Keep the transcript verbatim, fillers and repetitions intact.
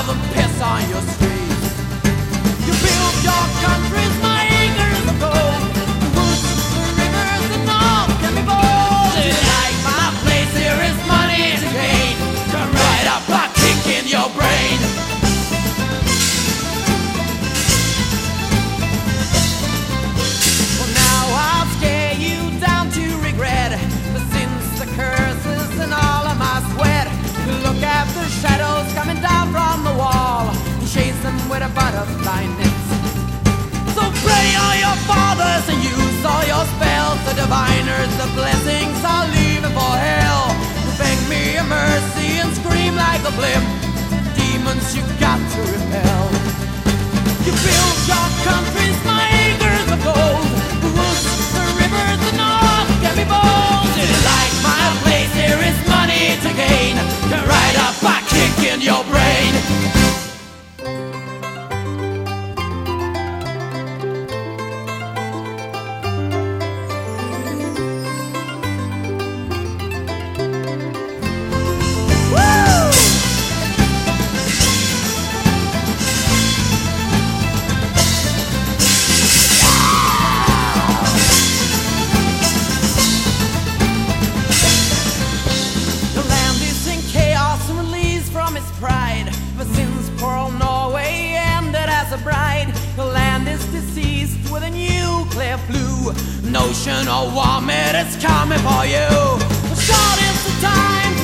smell the piss on your street. You build your countries, my acres of gold. The woods, the rivers, and all can be bold. Like my place, there is money to gain. Come right up, I kick in your brain. Well, now I'll scare you down to regret the sins, the curses, and all of my sweat. Look at the shadows coming down from the wall and chase them with a butterfly net. So pray all your fathers and use all your spells. The diviners, the blessings, I'll leave it for hell. Beg me a mercy and scream like a blimp. Demons you got to repel. You build your countries, my acres of gold. The woods, the rivers, and all can be bold. Like my place, there is money to gain. Come right up, I kick in your brain. Pride, but since poor old Norway ended as a bride, the land is deceased with a nuclear flu. Notion of warmth is coming for you. Short is the time